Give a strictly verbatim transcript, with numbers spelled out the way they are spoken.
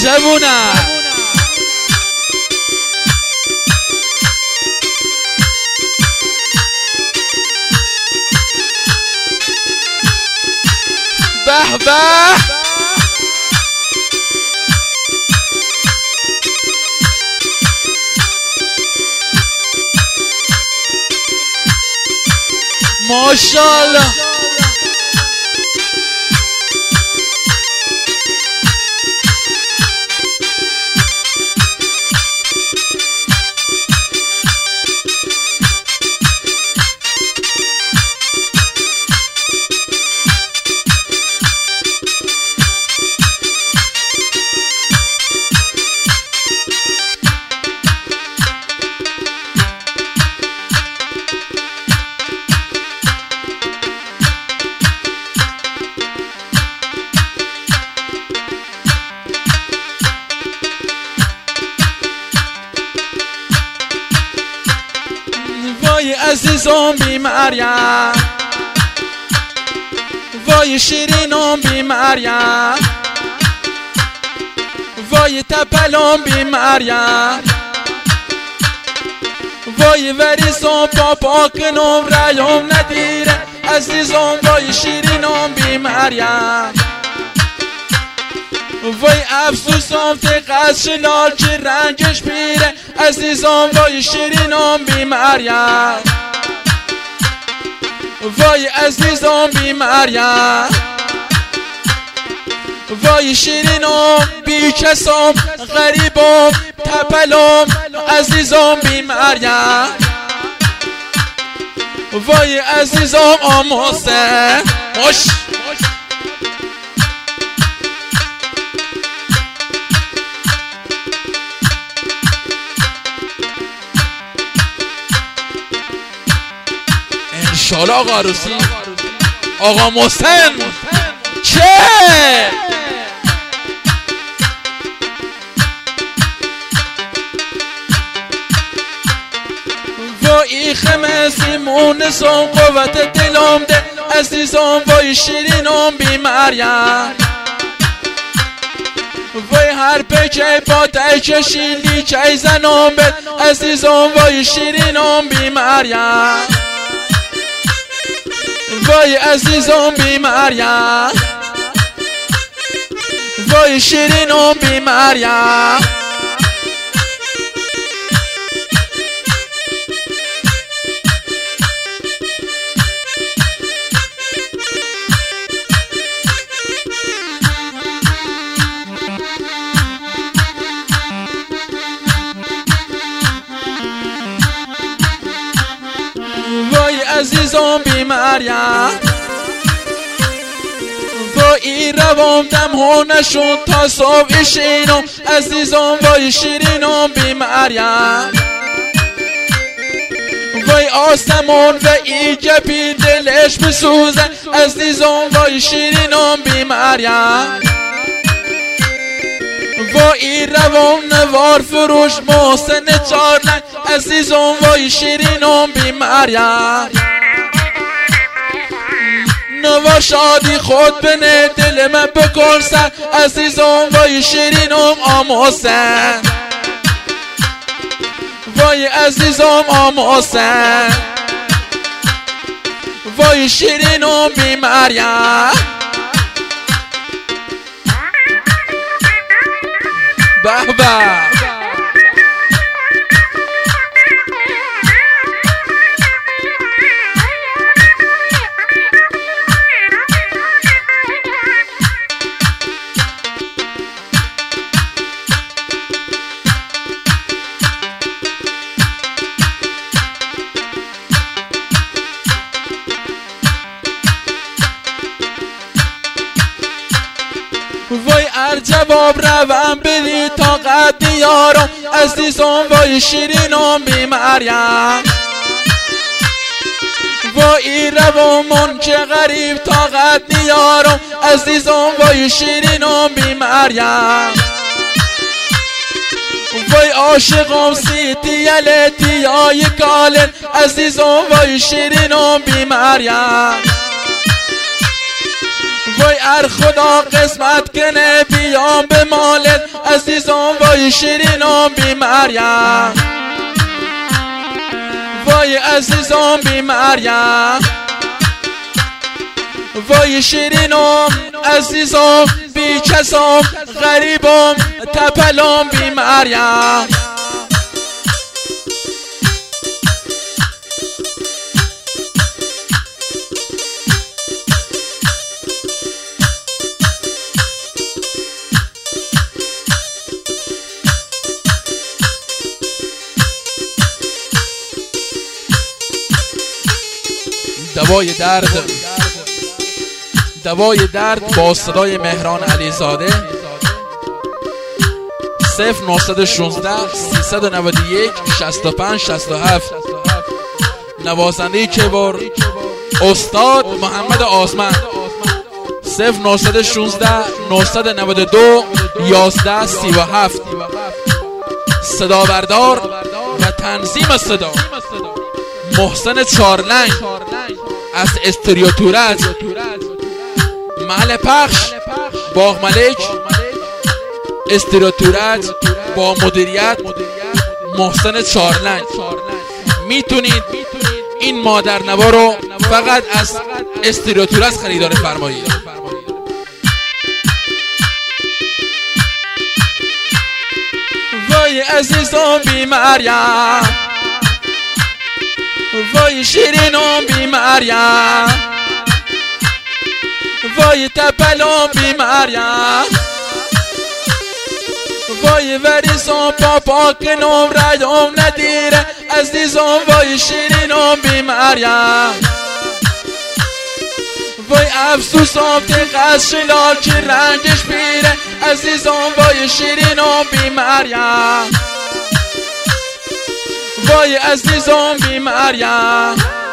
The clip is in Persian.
جوونم به به ماشاءالله وای عزیزم بی مریم وای شیرینم بی مریم وای تپلم بی مریم وای وریسم پاپا کنم رایم ندیره عزیزم وای شیرینم بی مریم وای افسوسم تقص شلال چه رنگش پیره عزیزم وای شیرینم بی مریم وای عزیزم بی مریم وای شیرینم بی کسم غریبم تپلم عزیزم بی مریم وای عزیزم آموسه خوش انشالله آقا عروسی آقا محسن چه وای خمسی مونسم قوت دلم ده عزیزم وای شیرینم بی مریم وای هر پکه با تک شیلی که زنم بد عزیزم وای شیرینم بی مریم وای عزیزم بی مریم وای شیرینم بی مریم وای عزیزم بی مریم وای روام دم ها نشون تا صبح شینم عزیزم وای شیرینم بی مریم وای آسمون و ای گپی دلش بسوزه عزیزم وای شیرینم بی مریم وای روام نوار فروش محسن چارلنگ عزیزم وای شیرینم بی مریم نوار شادی خود بنه دل من بکن سر عزیزم وای شیرینم آموسن وای عزیزم آموسن وای شیرینم بی مریم به به وای ار جواب روم بدی تا قد یارم عزیزم وای شیرینم بی مریم وای روامون که غریب تا قد یارم عزیزم وای شیرینم بی مریم وای عاشقم سیتی یلتی های کالن عزیزم وای شیرینم بی مریم وای ار خدا قسمت کنه بیام به مالت عزیزم وای شیرینم بی مریم وای عزیزم بی مریم وای شیرینم عزیزم بی کسم غریبم تپلم بی مریم دوای درد دوای درد با صدای مهران علیزاده صفر نهصد و شانزده سیصد و نود و یک شصت و پنج شصت و هفت نوازنده کیبورد استاد محمد آسمن صفر نهصد و شانزده نهصد و نود و دو یازده سی و هفت صدا بردار و تنظیم صدا محسن چارلنگ از استودیو تورج محل پخش باغ ملک استودیو تورج با مدیریت محسن چارلنگ. میتونید این مادرنوا رو فقط از استودیو تورج خریدار فرمایید. وای عزیزم بی مریم وای شیرینم بی مریم وای تپلم بی مریم وای وریسم پاپا کنم ردم ندیره عزیزم وای شیرینم بی مریم وای افسوسم تقص شلال که رنگش بیره عزیزم وای شیرینم بی مریم وای عزیزم بی مریم